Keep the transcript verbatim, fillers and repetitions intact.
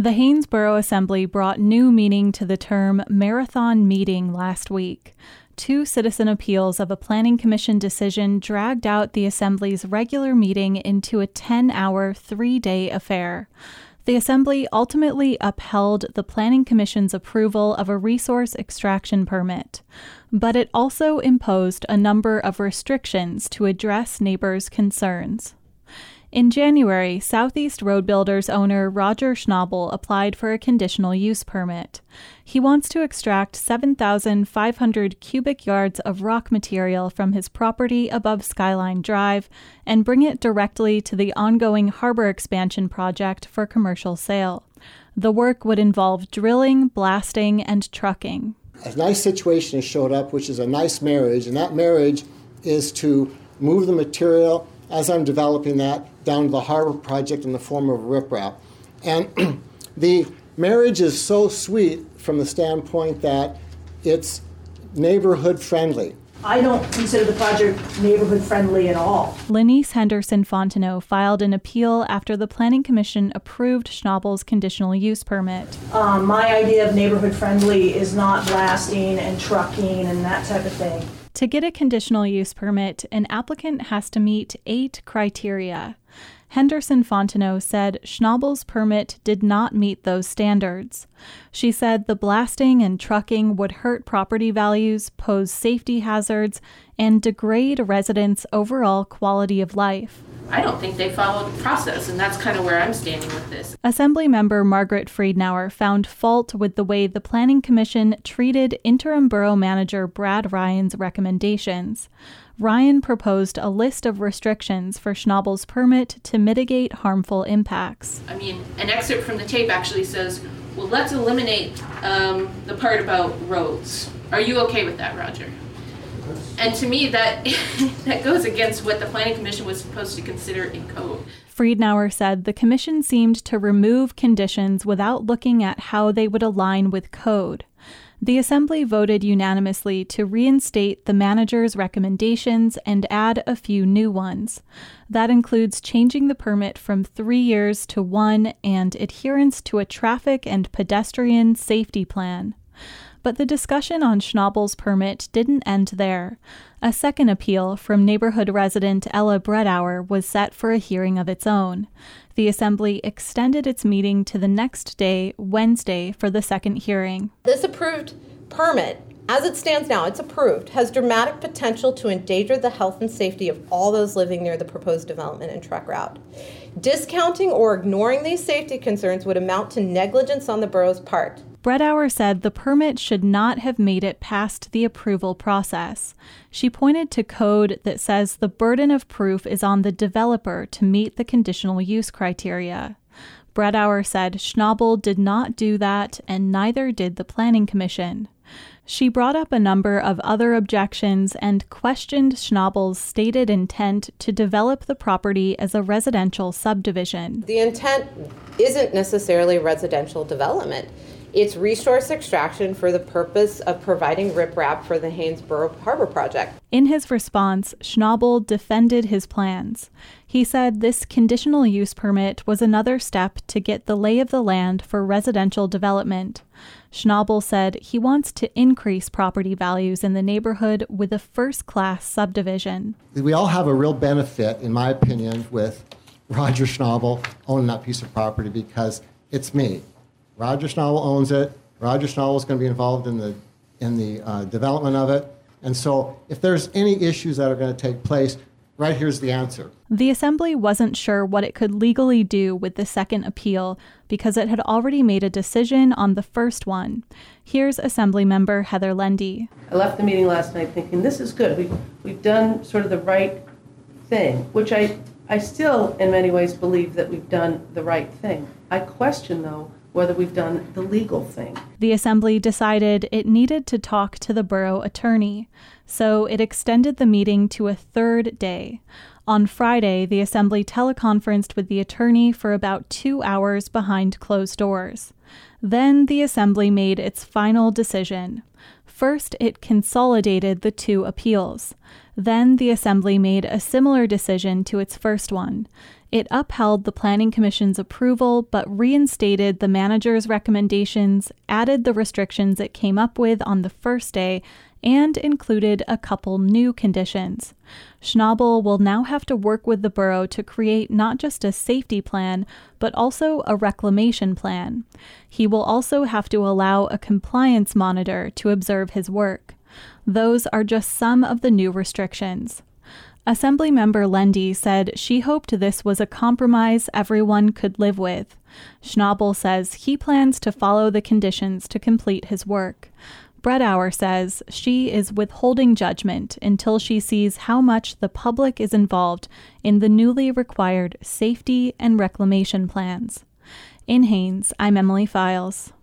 The Haynesboro Assembly brought new meaning to the term marathon meeting last week. Two citizen appeals of a Planning Commission decision dragged out the Assembly's regular meeting into a ten-hour, three-day affair. The Assembly ultimately upheld the Planning Commission's approval of a resource extraction permit, but it also imposed a number of restrictions to address neighbors' concerns. In January, Southeast Road Builders owner Roger Schnabel applied for a conditional use permit. He wants to extract seven thousand five hundred cubic yards of rock material from his property above Skyline Drive and bring it directly to the ongoing harbor expansion project for commercial sale. The work would involve drilling, blasting, and trucking. A nice situation has showed up, which is a nice marriage, and that marriage is to move the material, as I'm developing that, down to the harbor project in the form of riprap. And the marriage is so sweet from the standpoint that it's neighborhood friendly. I don't consider the project neighborhood friendly at all. Lenice Henderson Fontenot filed an appeal after the Planning Commission approved Schnabel's conditional use permit. Um, my idea of neighborhood friendly is not blasting and trucking and that type of thing. To get a conditional use permit, an applicant has to meet eight criteria. Henderson Fontenot said Schnabel's permit did not meet those standards. She said the blasting and trucking would hurt property values, pose safety hazards, and degrade residents' overall quality of life. I don't think they followed the process, and that's kind of where I'm standing with this. Assemblymember Margaret Friedenauer found fault with the way the Planning Commission treated interim borough manager Brad Ryan's recommendations. Ryan proposed a list of restrictions for Schnabel's permit to mitigate harmful impacts. I mean, an excerpt from the tape actually says, well, let's eliminate um, the part about roads. Are you okay with that, Roger? And to me, that that goes against what the Planning Commission was supposed to consider in code. Friedenauer said the commission seemed to remove conditions without looking at how they would align with code. The Assembly voted unanimously to reinstate the manager's recommendations and add a few new ones. That includes changing the permit from three years to one and adherence to a traffic and pedestrian safety plan. But the discussion on Schnabel's permit didn't end there. A second appeal from neighborhood resident Ella Bredauer was set for a hearing of its own. The Assembly extended its meeting to the next day, Wednesday, for the second hearing. This approved permit, as it stands now, it's approved, has dramatic potential to endanger the health and safety of all those living near the proposed development and truck route. Discounting or ignoring these safety concerns would amount to negligence on the borough's part. Bredauer said the permit should not have made it past the approval process. She pointed to code that says the burden of proof is on the developer to meet the conditional use criteria. Bredauer said Schnabel did not do that, and neither did the Planning Commission. She brought up a number of other objections and questioned Schnabel's stated intent to develop the property as a residential subdivision. The intent isn't necessarily residential development. It's resource extraction for the purpose of providing riprap for the Haynesboro Harbor project. In his response, Schnabel defended his plans. He said this conditional use permit was another step to get the lay of the land for residential development. Schnabel said he wants to increase property values in the neighborhood with a first-class subdivision. We all have a real benefit, in my opinion, with Roger Schnabel owning that piece of property because it's me. Roger Schnabel owns it. Roger Schnabel is going to be involved in the in the uh, development of it. And so if there's any issues that are going to take place, right here's the answer. The Assembly wasn't sure what it could legally do with the second appeal because it had already made a decision on the first one. Here's Assemblymember Heather Lendy. I left the meeting last night thinking, this is good. We've, we've done sort of the right thing, which I, I still, in many ways, believe that we've done the right thing. I question, though, whether we've done the legal thing. The Assembly decided it needed to talk to the borough attorney, so it extended the meeting to a third day. On Friday, the Assembly teleconferenced with the attorney for about two hours behind closed doors. Then the Assembly made its final decision. First, it consolidated the two appeals. Then the Assembly made a similar decision to its first one. It upheld the Planning Commission's approval but reinstated the manager's recommendations, added the restrictions it came up with on the first day, and included a couple new conditions. Schnabel will now have to work with the borough to create not just a safety plan, but also a reclamation plan. He will also have to allow a compliance monitor to observe his work. Those are just some of the new restrictions. Assemblymember Lendy said she hoped this was a compromise everyone could live with. Schnabel says he plans to follow the conditions to complete his work. Bredauer says she is withholding judgment until she sees how much the public is involved in the newly required safety and reclamation plans. In Haines, I'm Emily Files.